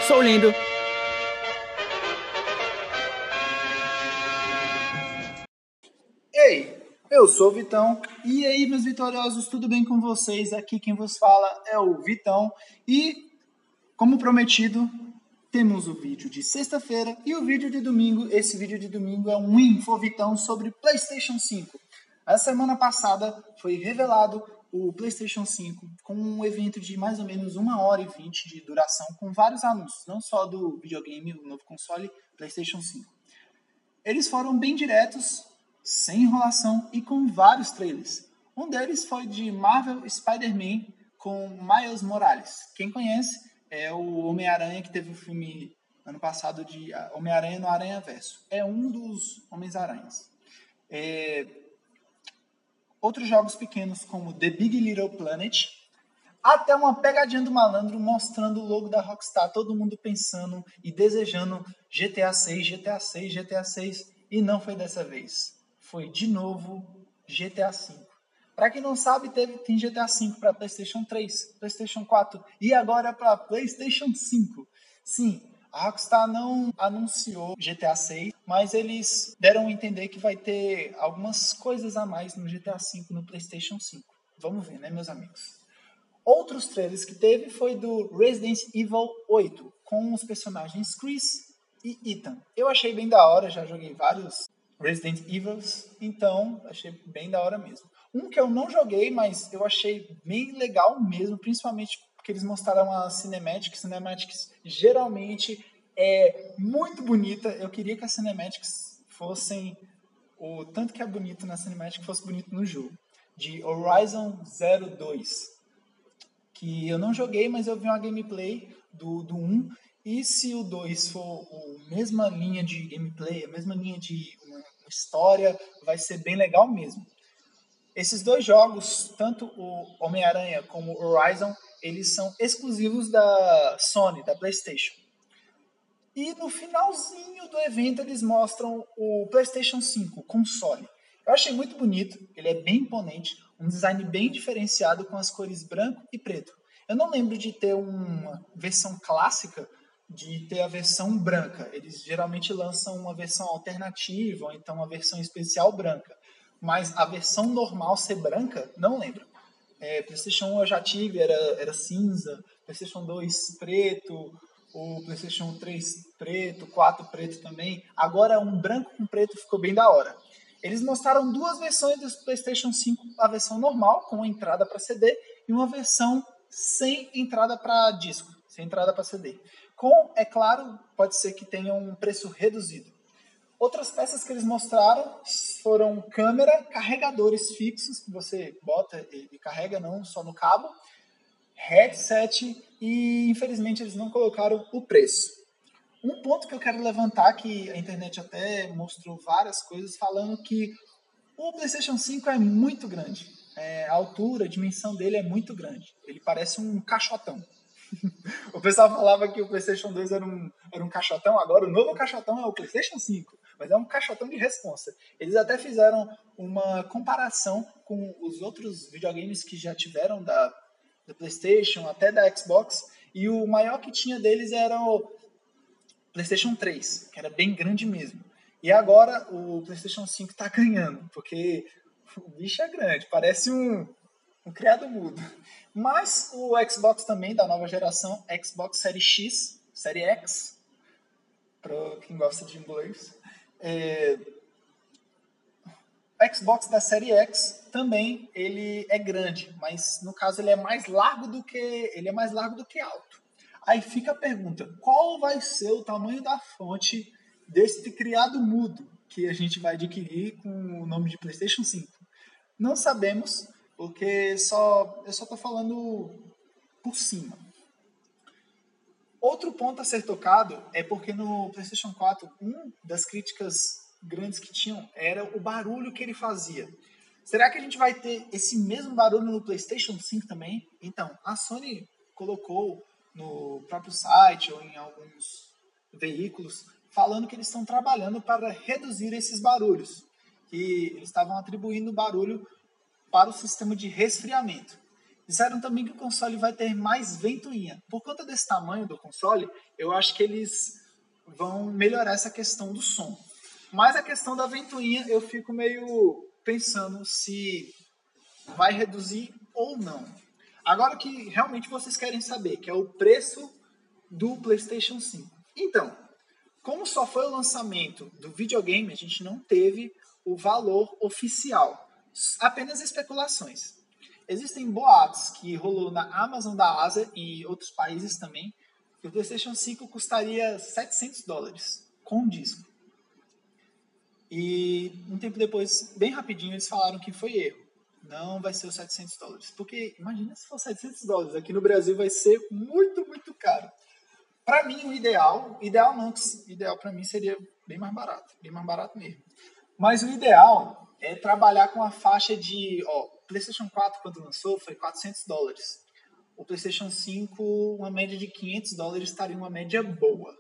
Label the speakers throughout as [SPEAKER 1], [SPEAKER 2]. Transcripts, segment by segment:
[SPEAKER 1] Sou lindo.
[SPEAKER 2] Ei, eu sou o Vitão. E aí, meus vitoriosos, tudo bem com vocês? Aqui quem vos fala é o Vitão. E, como prometido, temos o vídeo de sexta-feira e o vídeo de domingo. Esse vídeo de domingo é um Infovitão sobre PlayStation 5. A semana passada foi revelado o PlayStation 5 com um evento de mais ou menos 1h20 de duração, com vários anúncios, não só do videogame, o novo console PlayStation 5. Eles foram bem diretos, sem enrolação e com vários trailers. Um deles foi de Marvel Spider-Man com Miles Morales. Quem conhece é o Homem-Aranha, que teve o filme ano passado de Homem-Aranha no Aranha-Verso. É um dos Homens-Aranhas. Outros jogos pequenos como The Big Little Planet, até uma pegadinha do malandro mostrando o logo da Rockstar, todo mundo pensando e desejando GTA 6, GTA 6, GTA 6, e não foi dessa vez. Foi de novo GTA 5. Para quem não sabe, tem GTA 5 para PlayStation 3, PlayStation 4 e agora para PlayStation 5. Sim, a Rockstar não anunciou GTA 6, mas eles deram a entender que vai ter algumas coisas a mais no GTA 5 no PlayStation 5. Vamos ver, né, meus amigos? Outros trailers que teve foi do Resident Evil 8, com os personagens Chris e Ethan. Eu achei bem da hora, já joguei vários Resident Evils, então achei bem da hora mesmo. Um que eu não joguei, mas eu achei bem legal mesmo, principalmente porque eles mostraram a Cinematics. Cinematics geralmente é muito bonita. Eu queria que as Cinematics fossem o tanto que é bonito na Cinematic fosse bonito no jogo. De Horizon Zero 2. Que eu não joguei, mas eu vi uma gameplay do 1, e se o 2 for a mesma linha de gameplay, a mesma linha de uma história, vai ser bem legal mesmo. Esses dois jogos, tanto o Homem-Aranha como o Horizon, eles são exclusivos da Sony, da PlayStation. E no finalzinho do evento eles mostram o PlayStation 5, o console. Eu achei muito bonito, ele é bem imponente, um design bem diferenciado com as cores branco e preto. Eu não lembro de ter uma versão clássica, de ter a versão branca. Eles geralmente lançam uma versão alternativa, ou então uma versão especial branca. Mas a versão normal ser branca, não lembro. PlayStation 1 eu já tive, era cinza, PlayStation 2 preto, o PlayStation 3 preto, 4 preto também. Agora um branco com preto ficou bem da hora. Eles mostraram duas versões do PlayStation 5, a versão normal, com entrada para CD, e uma versão sem entrada para disco, sem entrada para CD. Com, é claro, pode ser que tenha um preço reduzido. Outras peças que eles mostraram foram câmera, carregadores fixos, que você bota e carrega, não só no cabo, headset, e infelizmente eles não colocaram o preço. Um ponto que eu quero levantar, que a internet até mostrou várias coisas, falando que o PlayStation 5 é muito grande. A altura, a dimensão dele é muito grande. Ele parece um caixotão. O pessoal falava que o PlayStation 2 era um caixotão, agora o novo caixotão é o PlayStation 5, mas é um caixotão de responsa. Eles até fizeram uma comparação com os outros videogames que já tiveram da PlayStation, até da Xbox, e o maior que tinha deles era o PlayStation 3, que era bem grande mesmo. E agora o PlayStation 5 está ganhando, porque o bicho é grande, parece um criado mudo. Mas o Xbox também, da nova geração, Xbox Series X, Série X, para quem gosta de inglês. O Xbox da Série X também ele é grande, mas no caso ele é mais largo do que alto. Aí fica a pergunta, qual vai ser o tamanho da fonte desse criado mudo que a gente vai adquirir com o nome de PlayStation 5? Não sabemos, porque eu só estou falando por cima. Outro ponto a ser tocado é porque no PlayStation 4, uma das críticas grandes que tinham era o barulho que ele fazia. Será que a gente vai ter esse mesmo barulho no PlayStation 5 também? Então, a Sony colocou no próprio site ou em alguns veículos falando que eles estão trabalhando para reduzir esses barulhos, que eles estavam atribuindo barulho para o sistema de resfriamento. Disseram também que o console vai ter mais ventoinha. Por conta desse tamanho do console, eu acho que eles vão melhorar essa questão do som. Mas a questão da ventoinha, eu fico meio pensando se vai reduzir ou não. Agora o que realmente vocês querem saber, que é o preço do PlayStation 5. Então, como só foi o lançamento do videogame, a gente não teve o valor oficial, apenas especulações. Existem boatos que rolou na Amazon da Ásia e outros países também, que o PlayStation 5 custaria $700 com um disco. E um tempo depois, bem rapidinho, eles falaram que foi erro. Não vai ser os $700. Porque imagina se for $700. Aqui no Brasil vai ser muito, muito caro. Para mim, o ideal para mim seria bem mais barato mesmo. Mas o ideal é trabalhar com a faixa de, PlayStation 4 quando lançou foi $400. O PlayStation 5, uma média de $500 estaria uma média boa.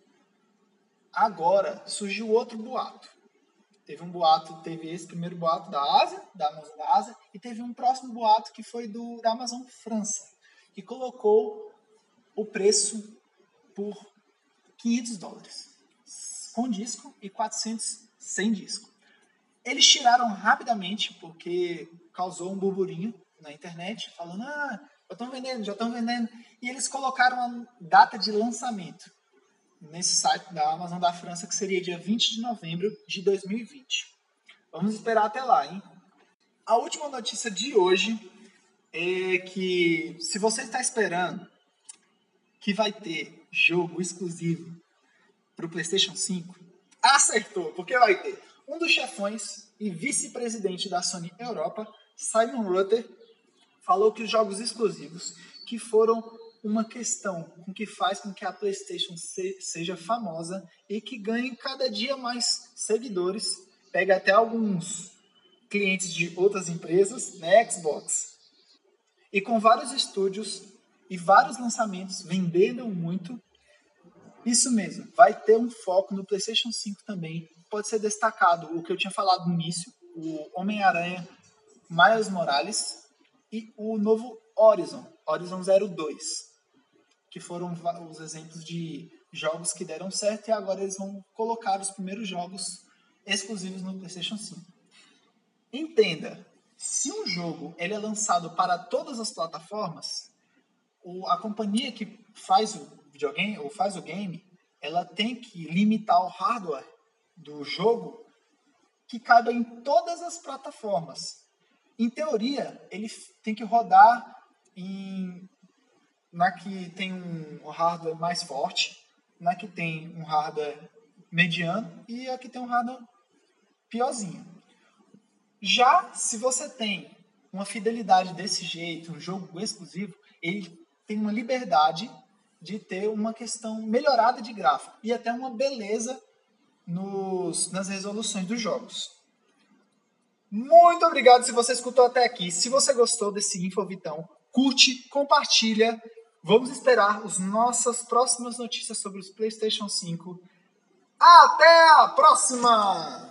[SPEAKER 2] Agora, surgiu outro boato. Teve esse primeiro boato da Ásia, da Amazon da Ásia, e teve um próximo boato que foi da Amazon França, que colocou o preço por $500 com disco e 400 sem disco. Eles tiraram rapidamente porque causou um burburinho na internet, falando, já estão vendendo. E eles colocaram a data de lançamento nesse site da Amazon da França, que seria dia 20 de novembro de 2020. Vamos esperar até lá, hein? A última notícia de hoje é que, se você está esperando que vai ter jogo exclusivo para o PlayStation 5, acertou, porque vai ter. Um dos chefões e vice-presidente da Sony Europa, Simon Rutter, falou que os jogos exclusivos, que foram uma questão com que faz com que a PlayStation seja famosa e que ganhe cada dia mais seguidores, pega até alguns clientes de outras empresas, né, Xbox, e com vários estúdios e vários lançamentos vendendo muito. Isso mesmo, vai ter um foco no PlayStation 5 também. Pode ser destacado o que eu tinha falado no início, o Homem-Aranha Miles Morales e o novo Horizon Zero 2, que foram os exemplos de jogos que deram certo e agora eles vão colocar os primeiros jogos exclusivos no PlayStation 5. Entenda, se um jogo ele é lançado para todas as plataformas, a companhia que faz o videogame ou faz o game, ela tem que limitar o hardware do jogo que caiba em todas as plataformas. Em teoria, ele tem que rodar na que tem um hardware mais forte, na que tem um hardware mediano e a que tem um hardware piorzinho. Já se você tem uma fidelidade desse jeito, um jogo exclusivo, ele tem uma liberdade de ter uma questão melhorada de gráfico e até uma beleza nas resoluções dos jogos. Muito obrigado se você escutou até aqui. Se você gostou desse Infovitão, curte, compartilha. Vamos esperar as nossas próximas notícias sobre os PlayStation 5. Até a próxima!